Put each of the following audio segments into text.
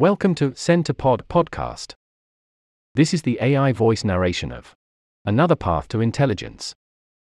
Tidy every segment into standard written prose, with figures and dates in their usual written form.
Welcome to Centerpod Podcast. This is the AI voice narration of Another Path to Intelligence.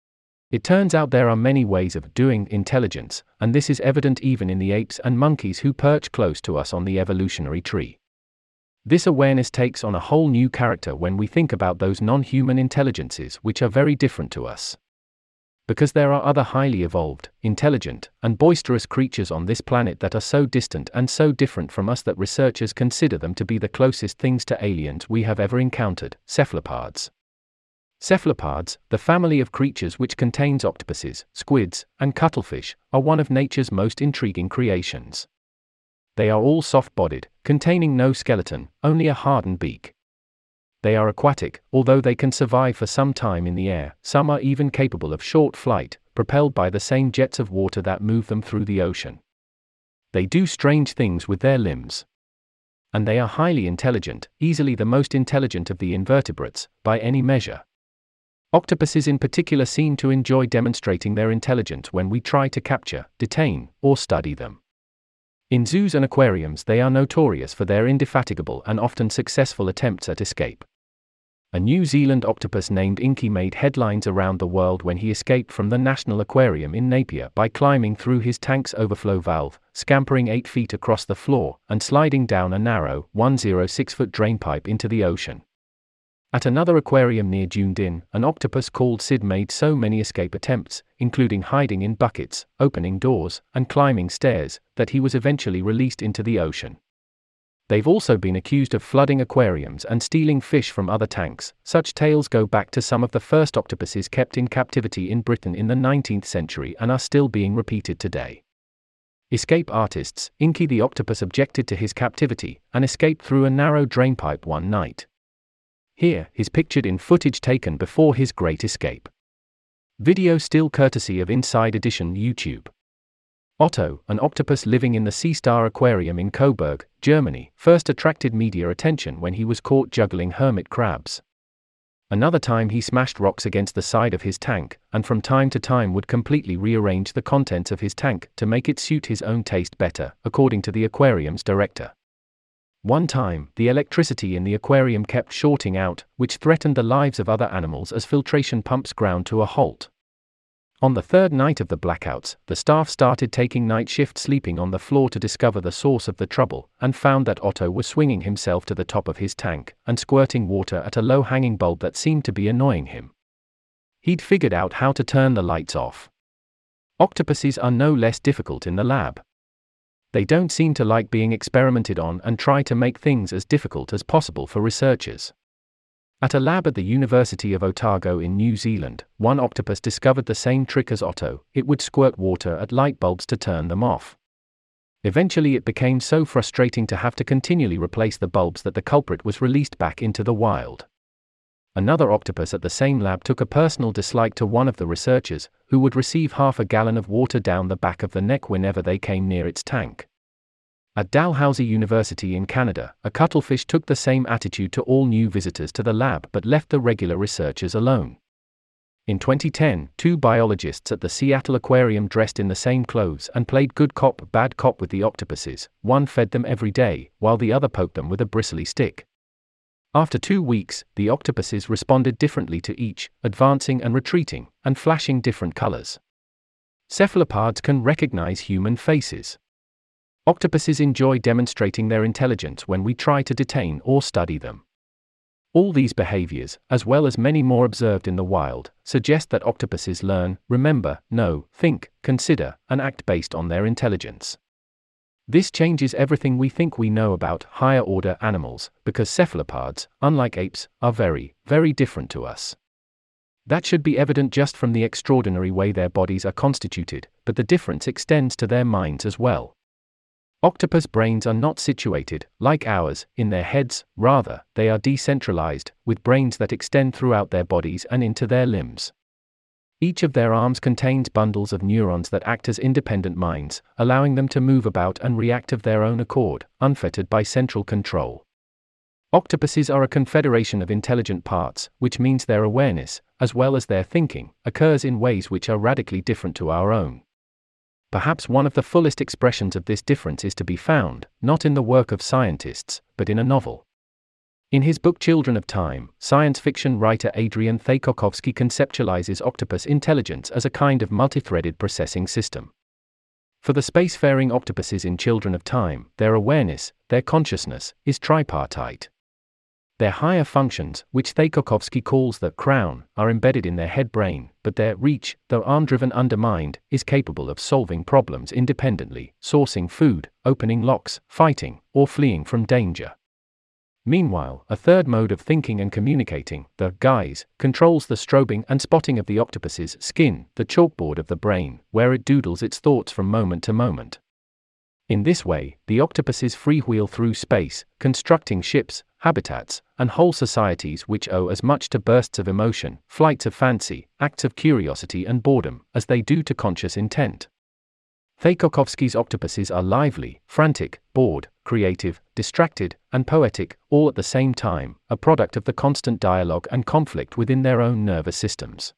It turns out there are many ways of doing intelligence, and this is evident even in the apes and monkeys who perch close to us on the evolutionary tree. This awareness takes on a whole new character when we think about those non-human intelligences which are very different to us. Because there are other highly evolved, intelligent, and boisterous creatures on this planet that are so distant and so different from us that researchers consider them to be the closest things to aliens we have ever encountered, cephalopods. Cephalopods, the family of creatures which contains octopuses, squids, and cuttlefish, are one of nature's most intriguing creations. They are all soft-bodied, containing no skeleton, only a hardened beak. They are aquatic, although they can survive for some time in the air. Some are even capable of short flight, propelled by the same jets of water that move them through the ocean. They do strange things with their limbs. And they are highly intelligent, easily the most intelligent of the invertebrates, by any measure. Octopuses in particular seem to enjoy demonstrating their intelligence when we try to capture, detain, or study them. In zoos and aquariums they are notorious for their indefatigable and often successful attempts at escape. A New Zealand octopus named Inky made headlines around the world when he escaped from the National Aquarium in Napier by climbing through his tank's overflow valve, scampering 8 feet across the floor, and sliding down a narrow, 106-foot drainpipe into the ocean. At another aquarium near Dunedin, an octopus called Sid made so many escape attempts, including hiding in buckets, opening doors, and climbing stairs, that he was eventually released into the ocean. They've also been accused of flooding aquariums and stealing fish from other tanks. Such tales go back to some of the first octopuses kept in captivity in Britain in the 19th century and are still being repeated today. Escape artists, Inky the octopus objected to his captivity, and escaped through a narrow drainpipe one night. Here, he's pictured in footage taken before his great escape. Video still courtesy of Inside Edition YouTube. Otto, an octopus living in the Sea Star Aquarium in Coburg, Germany, first attracted media attention when he was caught juggling hermit crabs. Another time he smashed rocks against the side of his tank, and from time to time would completely rearrange the contents of his tank to make it suit his own taste better, according to the aquarium's director. One time, the electricity in the aquarium kept shorting out, which threatened the lives of other animals as filtration pumps ground to a halt. On the third night of the blackouts, the staff started taking night shift sleeping on the floor to discover the source of the trouble, and found that Otto was swinging himself to the top of his tank, and squirting water at a low-hanging bulb that seemed to be annoying him. He'd figured out how to turn the lights off. Octopuses are no less difficult in the lab. They don't seem to like being experimented on and try to make things as difficult as possible for researchers. At a lab at the University of Otago in New Zealand, one octopus discovered the same trick as Otto. It would squirt water at light bulbs to turn them off. Eventually it became so frustrating to have to continually replace the bulbs that the culprit was released back into the wild. Another octopus at the same lab took a personal dislike to one of the researchers, who would receive half a gallon of water down the back of the neck whenever they came near its tank. At Dalhousie University in Canada, a cuttlefish took the same attitude to all new visitors to the lab but left the regular researchers alone. In 2010, 2 biologists at the Seattle Aquarium dressed in the same clothes and played good cop, bad cop with the octopuses. One fed them every day, while the other poked them with a bristly stick. After 2 weeks, the octopuses responded differently to each, advancing and retreating, and flashing different colors. Cephalopods can recognize human faces. Octopuses enjoy demonstrating their intelligence when we try to detain or study them. All these behaviors, as well as many more observed in the wild, suggest that octopuses learn, remember, know, think, consider, and act based on their intelligence. This changes everything we think we know about higher-order animals, because cephalopods, unlike apes, are very, very different to us. That should be evident just from the extraordinary way their bodies are constituted, but the difference extends to their minds as well. Octopus brains are not situated, like ours, in their heads. Rather, they are decentralized, with brains that extend throughout their bodies and into their limbs. Each of their arms contains bundles of neurons that act as independent minds, allowing them to move about and react of their own accord, unfettered by central control. Octopuses are a confederation of intelligent parts, which means their awareness, as well as their thinking, occurs in ways which are radically different to our own. Perhaps one of the fullest expressions of this difference is to be found, not in the work of scientists, but in a novel. In his book Children of Time, science fiction writer Adrian Tchaikovsky conceptualizes octopus intelligence as a kind of multithreaded processing system. For the spacefaring octopuses in Children of Time, their awareness, their consciousness, is tripartite. Their higher functions, which Tchaikovsky calls the crown, are embedded in their head brain, but their reach, though arm-driven undermined, is capable of solving problems independently, sourcing food, opening locks, fighting, or fleeing from danger. Meanwhile, a third mode of thinking and communicating, the guise, controls the strobing and spotting of the octopus's skin, the chalkboard of the brain, where it doodles its thoughts from moment to moment. In this way, the octopuses freewheel through space, constructing ships, habitats, and whole societies which owe as much to bursts of emotion, flights of fancy, acts of curiosity and boredom, as they do to conscious intent. Tchaikovsky's octopuses are lively, frantic, bored, creative, distracted, and poetic, all at the same time, a product of the constant dialogue and conflict within their own nervous systems.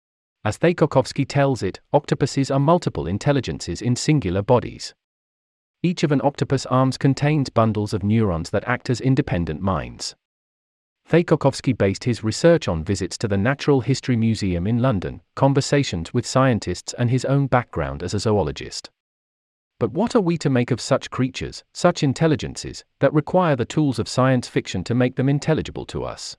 As Tchaikovsky tells it, octopuses are multiple intelligences in singular bodies. Each of an octopus arms contains bundles of neurons that act as independent minds. Tchaikovsky based his research on visits to the Natural History Museum in London, conversations with scientists, and his own background as a zoologist. But what are we to make of such creatures, such intelligences, that require the tools of science fiction to make them intelligible to us?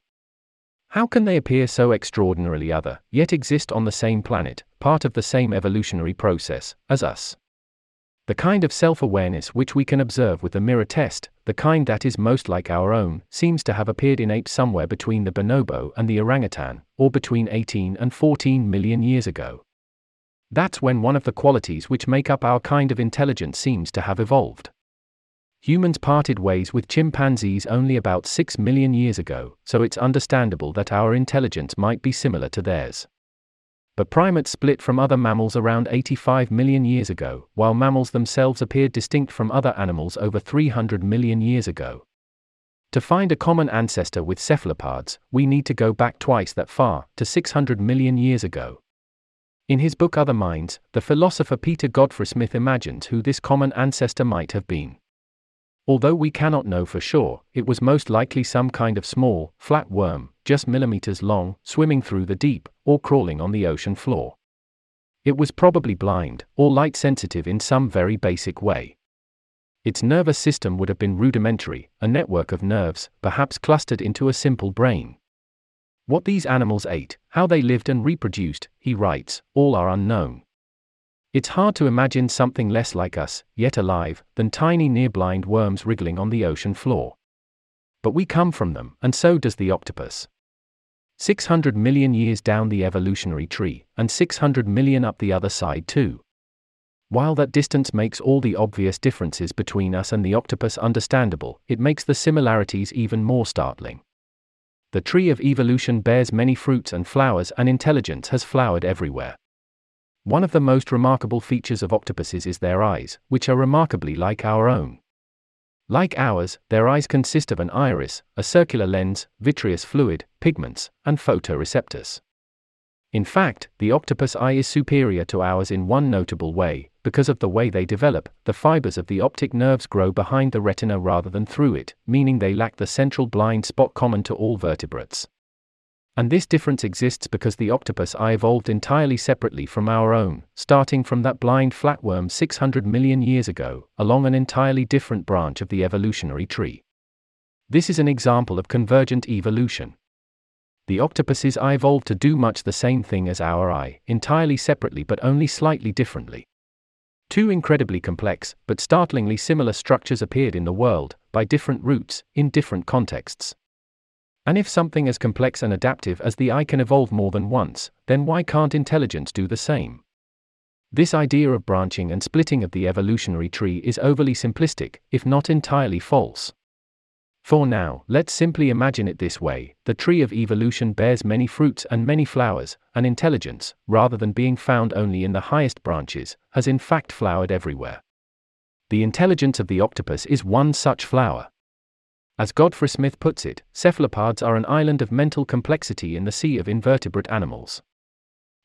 How can they appear so extraordinarily other, yet exist on the same planet, part of the same evolutionary process, as us? The kind of self-awareness which we can observe with the mirror test, the kind that is most like our own, seems to have appeared in apes somewhere between the bonobo and the orangutan, or between 18 and 14 million years ago. That's when one of the qualities which make up our kind of intelligence seems to have evolved. Humans parted ways with chimpanzees only about 6 million years ago, so it's understandable that our intelligence might be similar to theirs. But primates split from other mammals around 85 million years ago, while mammals themselves appeared distinct from other animals over 300 million years ago. To find a common ancestor with cephalopods, we need to go back twice that far, to 600 million years ago. In his book Other Minds, the philosopher Peter Godfrey Smith imagines who this common ancestor might have been. Although we cannot know for sure, it was most likely some kind of small, flat worm, just millimeters long, swimming through the deep, or crawling on the ocean floor. It was probably blind, or light-sensitive in some very basic way. Its nervous system would have been rudimentary, a network of nerves, perhaps clustered into a simple brain. What these animals ate, how they lived and reproduced, he writes, all are unknown. It's hard to imagine something less like us, yet alive, than tiny near-blind worms wriggling on the ocean floor. But we come from them, and so does the octopus. 600 million years down the evolutionary tree, and 600 million up the other side too. While that distance makes all the obvious differences between us and the octopus understandable, it makes the similarities even more startling. The tree of evolution bears many fruits and flowers, and intelligence has flowered everywhere. One of the most remarkable features of octopuses is their eyes, which are remarkably like our own. Like ours, their eyes consist of an iris, a circular lens, vitreous fluid, pigments, and photoreceptors. In fact, the octopus eye is superior to ours in one notable way. Because of the way they develop, the fibers of the optic nerves grow behind the retina rather than through it, meaning they lack the central blind spot common to all vertebrates. And this difference exists because the octopus eye evolved entirely separately from our own, starting from that blind flatworm 600 million years ago, along an entirely different branch of the evolutionary tree. This is an example of convergent evolution. The octopus's eye evolved to do much the same thing as our eye, entirely separately but only slightly differently. Two incredibly complex, but startlingly similar structures appeared in the world, by different routes, in different contexts. And if something as complex and adaptive as the eye can evolve more than once, then why can't intelligence do the same? This idea of branching and splitting of the evolutionary tree is overly simplistic, if not entirely false. For now, let's simply imagine it this way: the tree of evolution bears many fruits and many flowers, and intelligence, rather than being found only in the highest branches, has in fact flowered everywhere. The intelligence of the octopus is one such flower. As Godfrey Smith puts it, cephalopods are an island of mental complexity in the sea of invertebrate animals.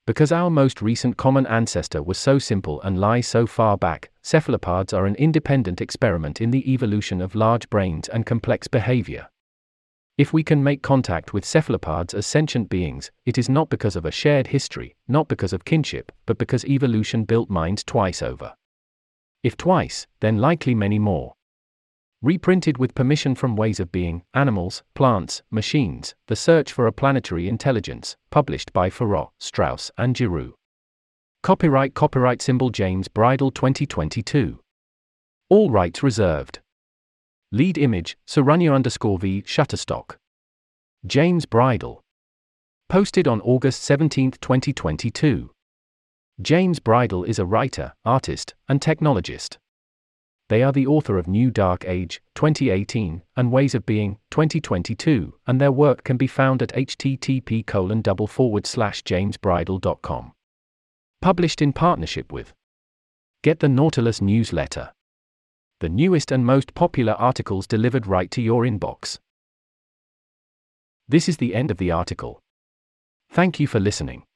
Because our most recent common ancestor was so simple and lies so far back, cephalopods are an independent experiment in the evolution of large brains and complex behavior. If we can make contact with cephalopods as sentient beings, it is not because of a shared history, not because of kinship, but because evolution built minds twice over. If twice, then likely many more. Reprinted with permission from Ways of Being, Animals, Plants, Machines, The Search for a Planetary Intelligence, published by Farrar, Straus and Giroux. Copyright symbol James Bridle 2022. All rights reserved. Lead image, Sarunya_V Shutterstock. James Bridle. Posted on August 17, 2022. James Bridle is a writer, artist, and technologist. They are the author of New Dark Age, 2018, and Ways of Being, 2022, and their work can be found at http://jamesbridle.com. Published in partnership with Get the Nautilus newsletter. The newest and most popular articles delivered right to your inbox. This is the end of the article. Thank you for listening.